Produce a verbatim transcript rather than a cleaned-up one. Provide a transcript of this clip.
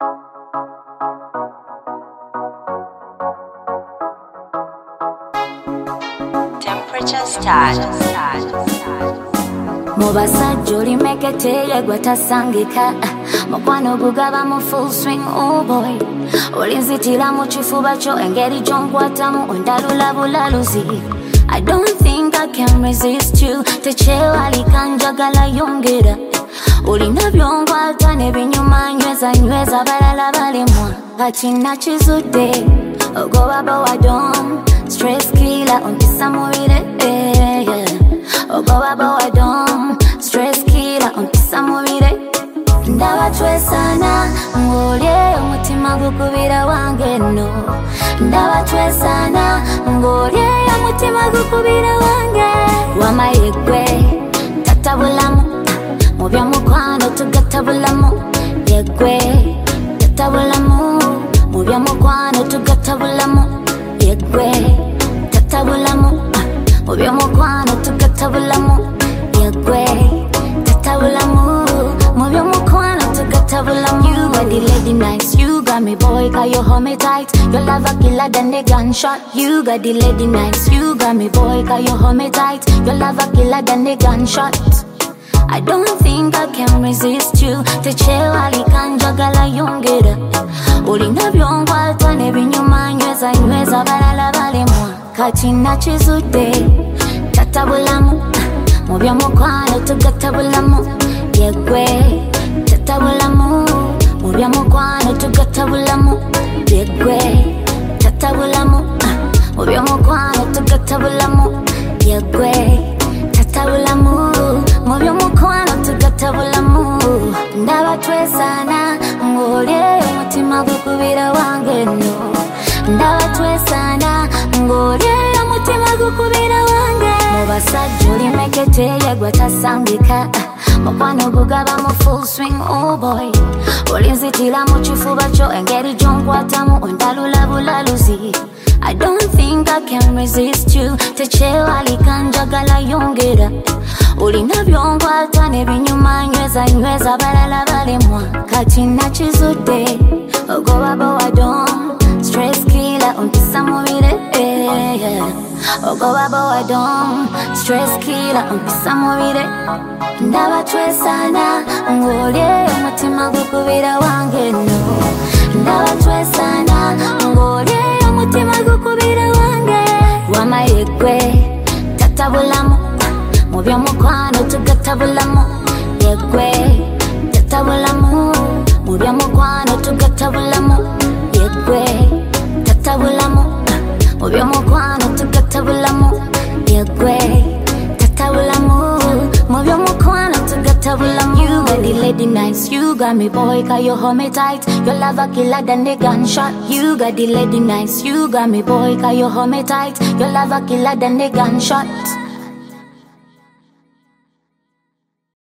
Temperature start. Mubasajja olimeketeye gwatasangika mukwano gugaba mu full swing, oh boy. Olinzitira mu kifuba kyo engeri gyonkwatamu ondalula bulaluzi. I don't think I can resist you. Tekyewalika njagala yongera. Olina byonkwata n'ebinyuma nyweza nyweza balala balemwa. Kati nakizudde ogoba bowadom. Stress killer ompisa mubire, eh, yeah. Ogoba bowadom. Stress killer ompisa mubire. Ndaba twesana ng'olye omutima gukubira wange no. Ndaba twesana ng'olye omutima gukubira wange. Wamayegwe tatabulamu mu by'omukwano tugatabulamu. Yegwe tatabulamu mu by'omukwano tugatabulamu. Yegwe tatabulamu mu by'omukwano tugatabulamu. Yegwe tatabulamu mu by'omukwano tugatabulamu. You got the lady nice, you got me boy, cause you hold me tight. Your love a killer than the gunshot. You got the lady nice, you got me boy, cause you hold me tight. Your love a killer than the gunshot. I don't think I can resist you. Tekyewalika njagala yongera. Olina byonkwata n'ebinyuma nyweza nyweza balala balemwa. Kati nakizudde tatabulamu mu by'omukwano tugatabulamu. Yegwe tatabulamu mu by'omukwano tugatabulamu. Yegwe tatabulamu mu by'omukwano tugatabulamu. Yegwe tatabulamu mu by'omukwano tugatabulamu. Ndaba twesana ng'olye omutima gukubira wange no. Ndaba twesana ng'olye omutima gukubira wange. Mubasajja olimeketeye gwatasangika mukwano gugaba mu full swing, oh boy. Olinzitira mu kifuba kyo engeri gyonkwatamu ondalula bulaluzi. I don't think I can resist you. Tekyewalika njagala yongera. Olina byonkwata n'ebinyuma nyweza nyweza balala balemwa. Kati nakizudde ogoba bowadom. Stress killer ompisa mubire, eh, yeah. Ogoba bowadom. Stress killer ompisa mubire. Ndaba twesana ng'olye omutima gukubira wange no. Ndaba twesana ng'olye omutima gukubira wange. Wamayegwe tatabulamu mu by'omukwano tugatabulamu. Yegwe tatabulamu mu by'omukwano tugatabulamu. Yegwe tatabulamu mu by'omukwano tugatabulamu. Yegwe tatabulamu mu by'omukwano tugatabulamu. You got the lady nice, you got me boy, cause you hold me tight. Your love a killer than the gunshot. You got the lady nice, you got me boy, cause you hold me tight. Your love a killer than the gunshot.